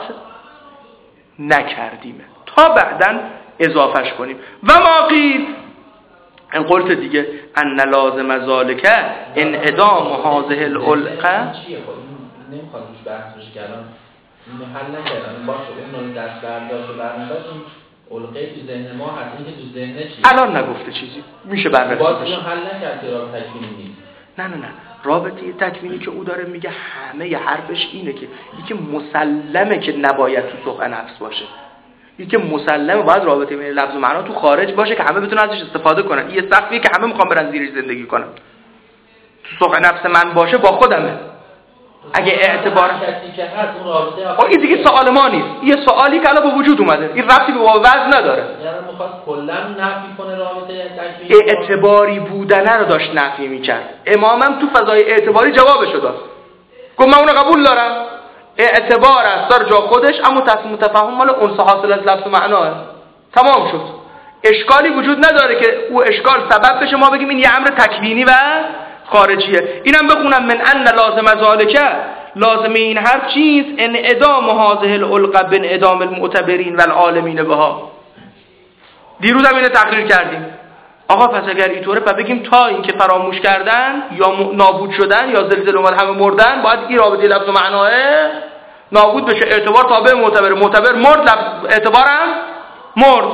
نکردیم تا بعداً اضافهش کنیم. و ما قیل این قلت دیگه ان لازم ذالک انعدام هذه العلقه. نمیخواد روش بحث بشه که الان اینو حل نکردن باشه اون رو دست برداشت و برنداشت این علقه تو ذهن ما هست، این که تو ذهنه چیه الان نگفته چیزی میشه بررسی باز بشه. اینو حل نکرد که رابطه تکوینی نیست. نه نه نه رابطه تکوینی که او داره میگه همه ی حرفش اینه که یکی مسلمه که نباید تو سوق نفس باشه، یکی مسلمه باید رابطه بین لفظ و معنا تو خارج باشه که همه بتونن ازش استفاده کنن. این سقفیه که همه میخوان برن زیرش زندگی کنن. تو سوق نفس من باشه با خودمه. اگه اعتبار کسی که هست اون رابطه این دیگه سوال ما نیست، یه سوالی که الان به وجود اومده، این ربطی به وضع نداره. یعنی میخواد کلا نفی کنه رابطه تکوینی، اعتباری بودنه رو داشت نفی میکرد. امامم تو فضای اعتباری جوابشو داد، گفت من اونو قبول دارم، اعتبار است در جا خودش، اما تصمیم تفاهم مال اون حاصل از لفظ و معناه. تمام شد، اشکالی وجود نداره که او اشکال سبب بشه ما بگیم این یه امر تکوینی و خارجیه. اینم بخونم من ان لازم ذالک، لازم این هر چیز انعدام هذه العلقه بانعدام المعتبرین والعالمین بها. دیروز هم اینو تقریر کردیم. آقا پس اگر اینطوره پس بگیم تا اینکه فراموش کردن یا نابود شدن یا زلزله اومد همه مردن، باید این رابطه لفظ و معناه نابود بشه، اعتبار تابع معتبر، معتبر مرد لفظ اعتبارم مرد.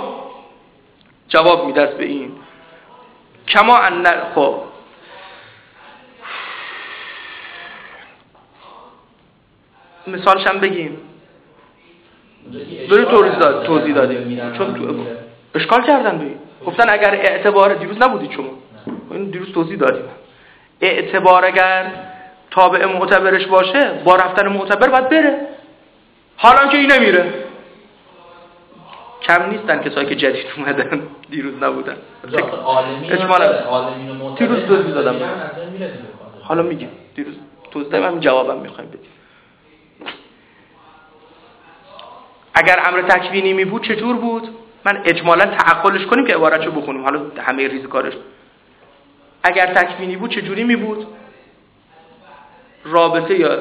جواب میدست به این کما ان خب مثالش هم بگیم برای توضیح داد توضیح دادیم چون تو اشکال کردن بگیم گفتن اگر اعتبار دیروز نبودید شما این دیروز توضیح دادیم اعتبار اگر تابع معتبرش باشه با رفتن معتبر باید بره، حالا که این نمیره. کم نیستن کسایی که جدید اومدن دیروز نبودن. اجمالا دیروز توضیح دادم حالا میگیم دیروز توضیح دادم همین جوابم میخوایم بدیم. اگر امر تکوینی می بود چطور بود؟ من اجمالا تعقلش کنیم که عبارتشو بخونیم، حالا همه ریزکارش. اگر تکوینی بود چجوری می بود؟ رابطه یا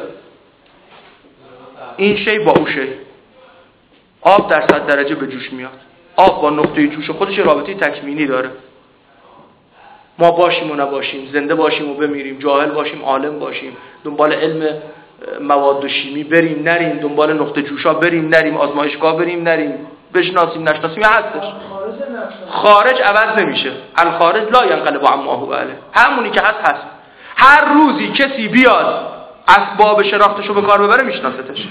این شی با اون شی، آب در صد درجه به جوش میاد، آب با نقطه جوش خودش رابطه تکوینی داره. ما باشیم و نباشیم، زنده باشیم و بمیریم، جاهل باشیم عالم باشیم، دنبال علم مواد و شیمی بریم نریم، دنبال نقطه جوشا بریم نریم، آزمایشگاه بریم نریم، بشناسیم نشناسیم، هستش. خارج عوض نمیشه. الخارج لا ينقلب عما هو علیه، همونی که هست هست. هر روزی کسی بیاد اسباب شناختشو به کار ببره میشناستش،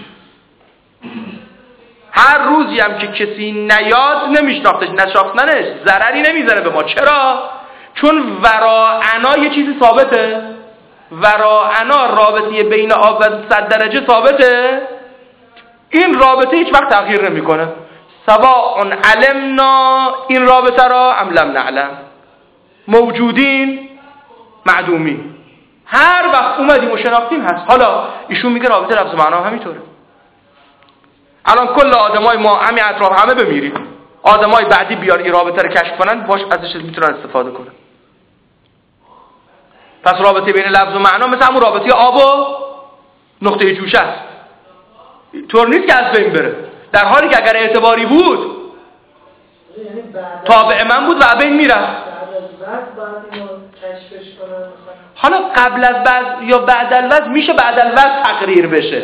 هر روزی هم که کسی نیاد نمیشناختش، نشناختنش ضرری نمیزنه به ما. چرا؟ چون وراءنا یه چیزی ثابته، وراءنا رابطه بین آب و صد درجه ثابته، این رابطه هیچ وقت تغییر نمیکنه. سواء علمنا این رابطه را ام لم نعلم، موجودین معدومی. هر وقت اومدیم و شناختیم هست. حالا ایشون میگه رابطه لفظ و معنا همینطوره. الان کل آدمای ما همین اطراف همه بمیرید، آدمای بعدی بیار این رابطه رو کشف کنن، باش ازش میتونن استفاده کنن. پس رابطه بین لفظ و معنا مثل همون رابطه آب و نقطه جوشه است. طور نیست که از بین بره، در حالی که اگر اعتباری بود تابع من بود و از بین میرفت. حالا قبل از بعد یا بعد الوضع میشه بعد الوضع تقریر بشه.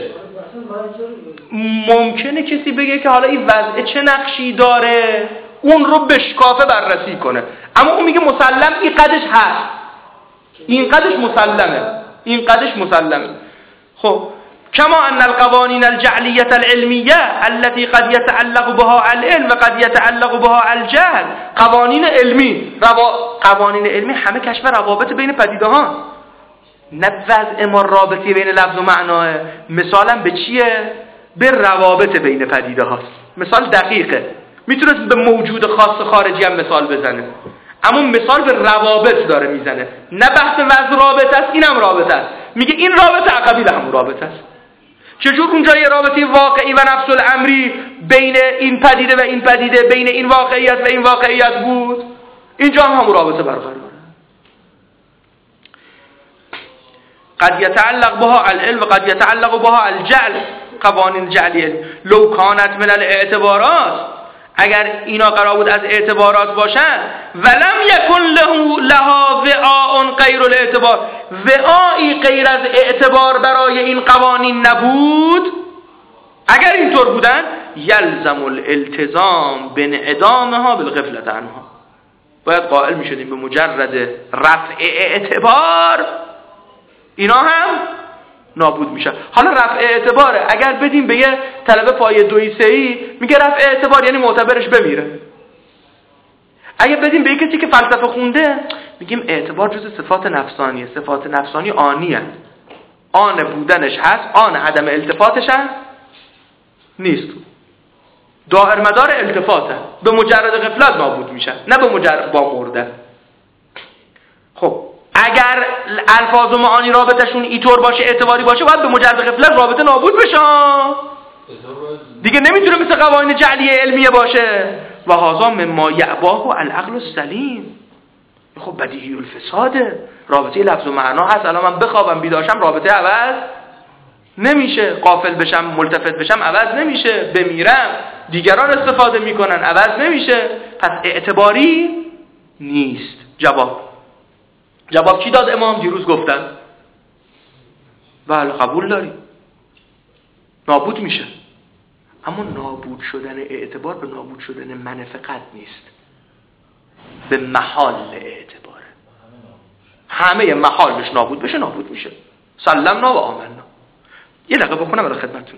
ممکنه کسی بگه که حالا این وضع چه نقشی داره، اون رو بشکافه بررسی کنه، اما اون میگه مسلم این قدش هست، این قدش مسلمه، این قدش مسلمه. خب كما أن القوانين الجعلية العلمية التي قد يتعلق بها العلم وقد يتعلق بها الجهل، قوانین علمی روا... قوانین علمی همه کشف روابط بین پدیده ها، نه وضع ما رابطه بین لفظ و معناه. مثلا به چیه؟ به روابط بین پدیده هاست. مثال دقیقه، میتونست به موجود خاص خارجی هم مثال بزنه، اما مثال به روابط داره میزنه، نه بحث وضع رابطه است، اینم رابطه است. میگه این رابطه عقبی همون رابطه است. چجور اونجا یه رابطه واقعی و نفس الامری بین این پدیده و این پدیده، بین این واقعیت و این واقعیت بود، اینجا هم همون رابطه برقراره. قد يتعلق بها العلم و قد يتعلق بها الجعل، قوانین جعلی. لو كانت من الاعتبارات، اگر اینا قرار بود از اعتبارات باشن، ولم یکن له لها وعاء غیر الاعتبار، وعایی غیر از اعتبار برای این قوانین نبود، اگر اینطور بودن، یلزم الالتزام بانعدامها بالغفلة عنها، باید قائل میشدیم به مجرد رفع اعتبار اینا هم نابود میشه. حالا رفع اعتباره، اگر بدیم به یه طلبه پایه دوی سهی، میگه رفع اعتبار یعنی معتبرش بمیره. اگه بدیم به کسی که فلسفه خونده، میگیم اعتبار جز صفات نفسانیه، صفات نفسانی آنیه، آن بودنش هست، آن عدم التفاتش هست نیست، دائر مدار التفاته، به مجرد غفلت نابود میشه، نه به مجرد با مرده. خب اگر الفاظ و معانی رابطشون اینطور باشه، اعتباری باشه، باید به مجرد غفلت رابطه نابود بشه دیگه، نمیتونه مثل قوانین جعلی علمیه باشه. و هذا مما یعباه العقل السلیم، خب بدیهی الفساده، رابطه لفظ و معنا هست. الان من بخوابم بیداشم رابطه عوض نمیشه، غافل بشم ملتفت بشم عوض نمیشه، بمیرم دیگران استفاده میکنن عوض نمیشه، پس اعتباری نیست. جواب جواب چی داد امام؟ دیروز گفتن بله قبول داری، نابود میشه، اما نابود شدن اعتبار به نابود شدن من فقط نیست، به محال اعتباره. همه محالش نابود بشه نابود میشه. سلمنا و آمنا. یه دقیقه بخونم برای خدمتتونه.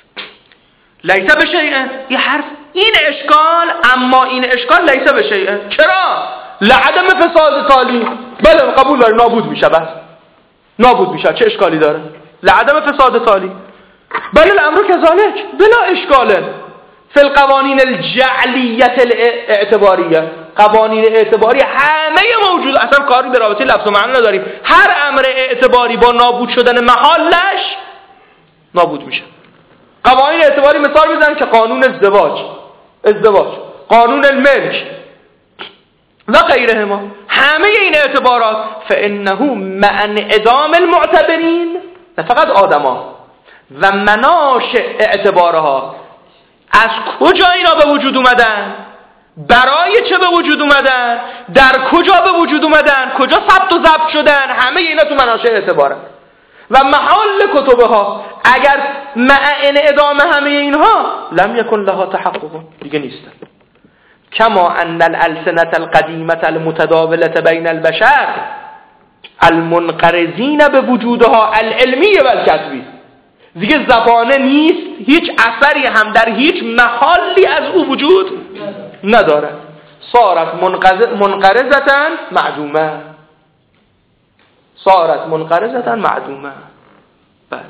لیس بشیء، یه حرف، این اشکال، اما این اشکال لیس بشیء. چرا؟ لعدم فساد تالی. بله قبول داره، نابود میشه، بس نابود میشه، چه اشکالی داره؟ لعدم فساد تالی. بله الامر کذالک بلا اشکاله فی القوانین الجعلیه الاعتباریه. قوانین اعتباری همه موجود، اصلا کاری به رابطه لفظ و معنی نداریم. هر امر اعتباری با نابود شدن محالش نابود میشه. قوانین اعتباری مثال بزنن که قانون ازدواج، ازدواج، قانون الملک و غیره، ما همه این اعتبارات فانه مع انعدام المعتبرین، نه فقط آدما، و مناشئ اعتبارها، از کجا اینا به وجود اومدن، برای چه به وجود اومدن، در کجا به وجود اومدن، کجا ثبت و ضبط شدن، همه اینا تو مناشئ اعتباره. و محل کتبها، اگر مع انعدام همه اینها لم یکن لها تحقق، دیگه نیستن. کما ان الالسنه القدیمه المتداوله بین البشر المنقرضین به وجودها العلمی و الکسبی، دیگه زبانه نیست، هیچ اثری هم در هیچ محلی از او وجود نداره. صارت منقرضه معدومه، صارت منقرضه معدومه. بله.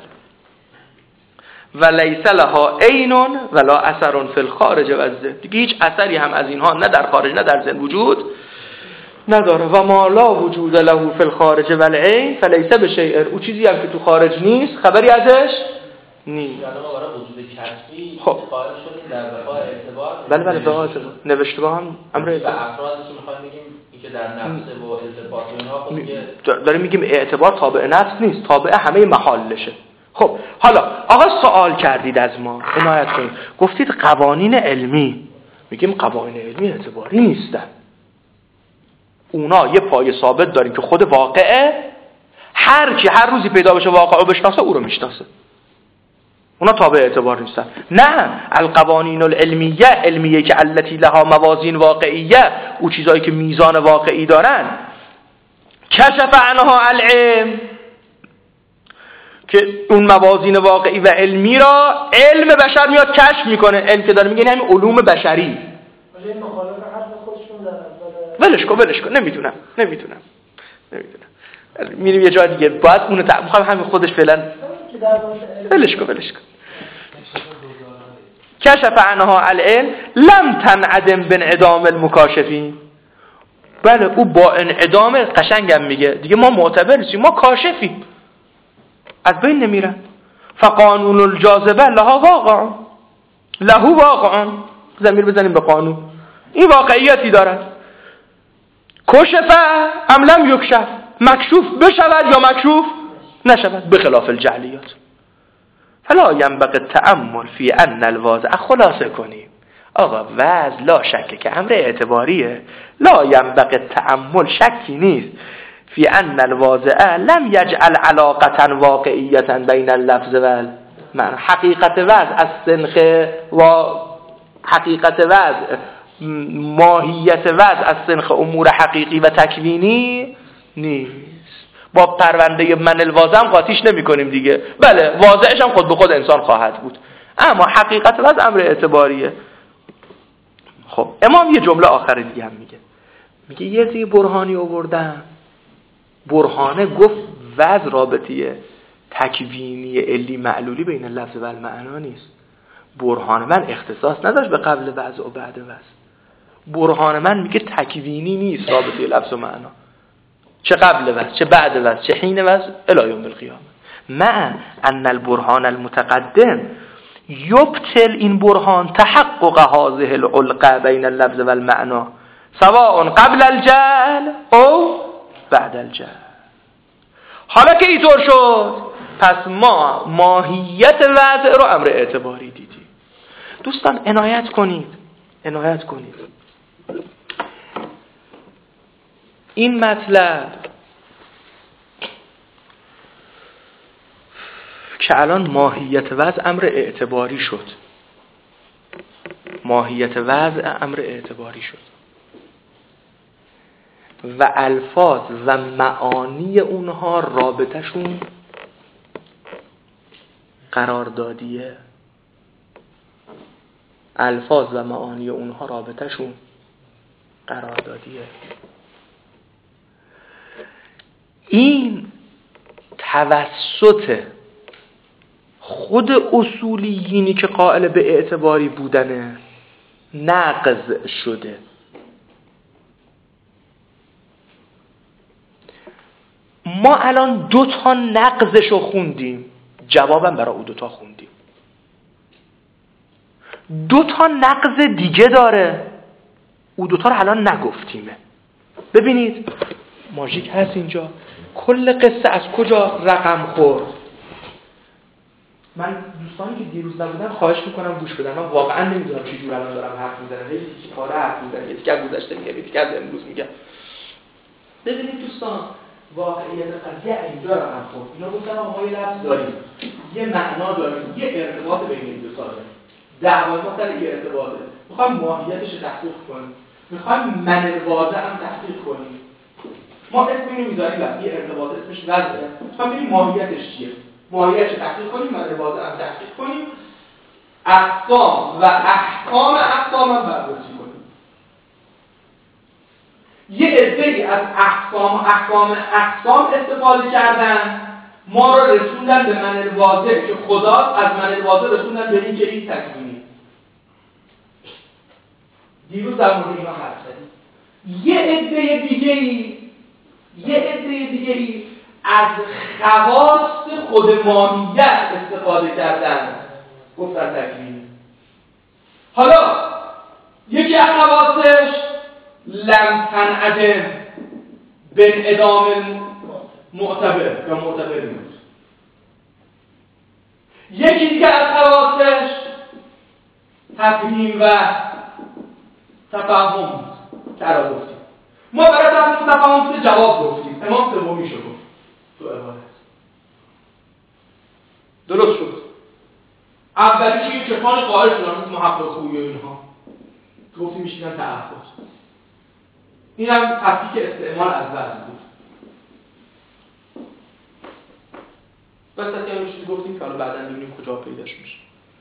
و لیس لها عین ولا اثر فی الخارج و الذهن، دیگه هیچ اثری هم از اینها نه در خارج نه در ذهن وجود نداره. و ما لا وجود له فی الخارج والعین فلیس بشیء. او چیزی هم که تو خارج نیست خبری ازش نیست. یعنی ما برای وجود کسبی خب قائل شدیم در بقای اعتبار. بله بله بقای اعتبار. نوشتگاه هم امر اعتبار. و افرادش میخوایم بگیم اینکه در نفس و التفات و اینها خب دیگه داریم میگیم اعتبار تابع نفس نیست، تابع همه محالشه. خب حالا آقا سوال کردید از ما، عنایت کنید، گفتید قوانین علمی. میگیم قوانین علمی اعتباری نیستن. اونا یه پای ثابت داریم که خود واقعه، هر کی هر روزی پیدا بشه واقعه بشناسه او رو میشناسه. اونا تابع اعتبار نیستن. نه، القوانین العلمیه، علمیه که التی لها موازین واقعیه، او چیزایی که میزان واقعی دارن. کشف عنها العلم، که اون موازین واقعی و علمی را علم بشر میاد کشف میکنه. علم که داره میگه همین علوم بشری. ولی مخالف حرف خودشون دارن. ولش کن ولش کن نمیتونم نمیتونم نمیتونم میریم یه جای دیگه. باید اونو تا میخوام همین خودش فعلا ولش کن ولش کن. کشف عنها العلم لم تنعدم بانعدام المکاشفین. بله او با انعدام قشنگم میگه دیگه ما معتبر نیستیم، ما کاشفیم، از بین نمیرن. فقانون الجاذبه لها واقع له واقع. ضمیر بزنیم به قانون، این واقعیتی دارد. کشف ام لم یکشف، مکشوف بشود یا مکشوف نشود، بخلاف الجعلیات. فلا ینبغی التأمل فی ان الواضع. خلاصه کنیم آقا وضع لا شکه که امر اعتباریه. لا ینبغی التأمل، شکی نیست، فی ان الواضع لم یجعل علاقة واقعیة بین اللفظ والمعنى. حقیقت وضع از سنخ و حقیقت وضع، ماهیت وضع از سنخ امور حقیقی و تکوینی نیست. با پرونده من الواضع هم قاطیش نمی کنیم دیگه. بله واضعش هم خود به خود انسان خواهد بود، اما حقیقت وضع امر اعتباریه. خب امام یه جمله آخر دیگه هم میگه، میگه یه زی برهانی آوردم. برهانه گفت وضع رابطیه تکوینی علی معلولی بین لفظ و المعنا نیست. برهان من اختصاص نداشت به قبل وضع و بعد وضع. برهان من میگه تکوینی نیست رابطه لفظ و معنا، چه قبل وضع چه بعد وضع چه حین وضع الی یوم القیامه. مع ان البرهان المتقدم یبطل، این برهان تحقق هذه العلقه بین اللفظ و المعنا سواء قبل الجهل او بعد الجهل. حالا که اینطور شد پس ما ماهیت وضع رو امر اعتباری دیدیم. دوستان عنایت کنید عنایت کنید این مطلب که الان ماهیت وضع امر اعتباری شد، ماهیت وضع امر اعتباری شد و الفاظ و معانی اونها رابطشون قراردادیه. الفاظ و معانی اونها رابطشون قراردادیه. این توسط خود اصولیینی که قائل به اعتباری بودنه نقض شده. ما الان دو تا نقضشو خوندیم، جوابم برای او دو تا خوندیم. دو تا نقض دیگه داره، او دو تا رو الان نگفتیمه. ببینید ماژیک هست اینجا. کل قصه از کجا رقم خورد؟ من دوستانی که دیروز نبودن خواهش میکنم گوش بدن. من واقعا نمیدونم چه جور الان دارم حرف میزنم. یه چیزی پاره حرف میزنم، یه چیزی از گذشته میگم، یه چیزی از امروز میگم. ببینید دوستان واقعیت قضیه اینجا رقم خورد. اینا گفتن ما یه لفظ داریم، یه معنا داریم، یه ارتباط بین این دو تا داریم. دعوای ما سر یه ارتباطه. میخوایم ماهیتش رو تحقیق کنیم. میخوایم من الواضع هم تحقیق کنیم. ما اسم اینو میذاریم وقتی یه ارتباط اسمش وضعه. میخوایم ببینیم ماهیتش چیه. ماهیتش رو تحقیق کنیم، من الواضع هم تحقیق کنیم. اقسام و احکام اقسام هم بررسی کنیم. یه عده‌ای از احکام و احکام اقسام استفاده کردن، ما رو رسوندن به من الواضع که خدا از من الواضع رسوندن به این که این تکوینی. دیروز در مورد اینا حرف زدیم. یه عده دیگه‌ای یه عده دیگه‌ای از خواص خود ماهیت استفاده کردن، گفتن تکوینی. حالا یکی از خواصش لم تنعدم بانعدام معتبر یا معتبر بود. یکی دیگه از خواصش تفهیم و تفاهم بود. چرا گفتیم؟ ما برای تفهیم و تفاهم جواب گفتیم. امام سومی شو گفت تو عبارت. درست شد. اولیش یه کسانی قائل شدن مثل محقق خویی و اینها گفتیم میشینن تعهد. این هم تفکیک استعمال از وزن بود. بس تا یه چیزی گفتیم که حالا بعداً ببینیم کجا پیداش میشه.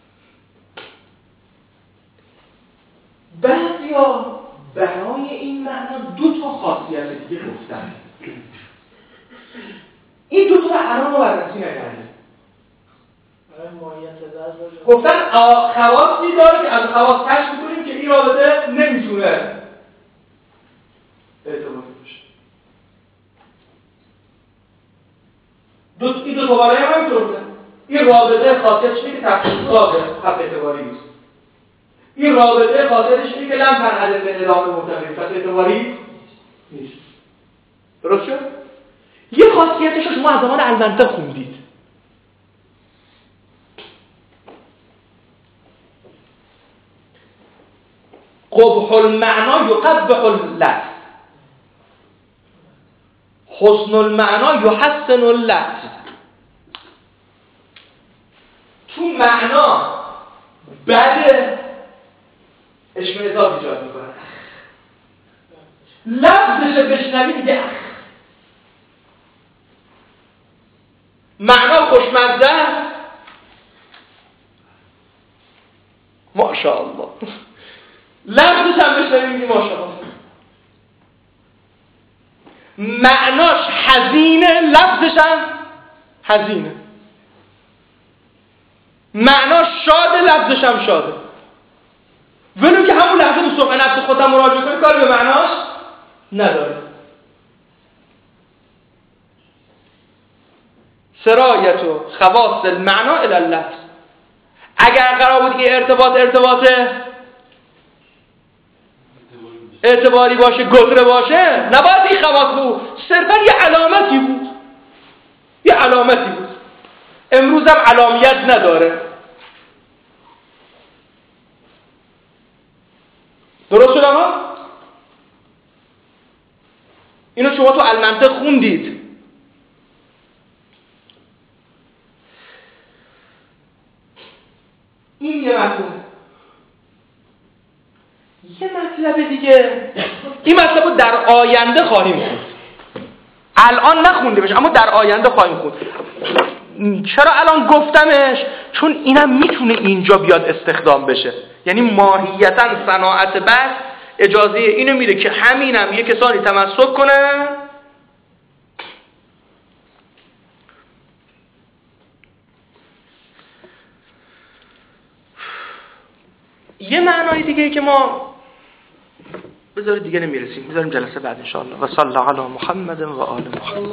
بعضیا برای این معنا دو تا خاصیت دیگه گفتن. این دو تا الان رو بررسی نکردیم. گفتن خواصی داره که از خواص کشف می‌کنیم که این رابطه نمیتونه ارتباطی باشه. دو این دو دوباره هم همینطور بودن. این رابطه خاصیتش اینه که تفصیل ساده خط اعتباری نیست. این رابطه خاصیتش اینه که لم تنعدم بانعدام معتبر خط اعتباری نیست. درست شد؟ یه خاصیتش رو شما از زمان المنطق خوندید. قبح المعنا یقبح اللفظ، حسن المعنا یحسن اللفظ. تو معنا بده اشمئزاز ایجاد میکنه، لفظش بشنوی دیگه معنا خوشمزه، ماشاءالله. لفظش هم بشنوی میگی ماشاءالله. معناش حزینه، لفظش هم حزینه. معناش شاده، لفظش هم شاده. ولو که همون لحظه تو سبحه نفس خودم مراجعه کنی کاری به معناش نداره. سرایت و خواص المعنا الی اللفظ. اگر قرار بود این ارتباط ارتباط اعتباری باشه، گذره باشه، نباید این خواص بود، صرفا یه علامتی بود. یه علامتی بود. امروز هم علامت نداره. درست شد اما؟ اینو شما تو المنطق خوندید. این یه مطلب. یه مطلب دیگه، این مطلب رو در آینده خواهیم خوند. الان نخوندیمش اما در آینده خواهیم خوند. چرا الان گفتمش؟ چون اینم میتونه اینجا بیاد استخدام بشه. یعنی ماهیتاً صناعت بحث اجازه اینو میده که همینم یه کسانی تمسک کنن یه معنای دیگه که ما بذارید دیگه نمیرسیم، بذاریم جلسه بعد انشاءالله. و صلی الله علی محمد و آل محمد.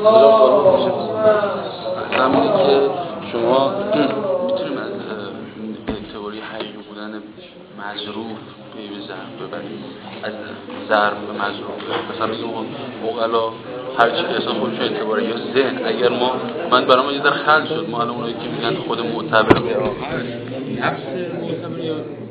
زمانی که شما میتونیم از تئوری حقیقی بودن مظروف به ضرب ببریم، از ضرب به مظروف. مثلا بگیم عقلا هر چی اصلا خودش اعتباره یا ذهن. اگر ما من برام یه در خلل شد، ما الان اونایی که میگن خود معتبر نفس معتبر یا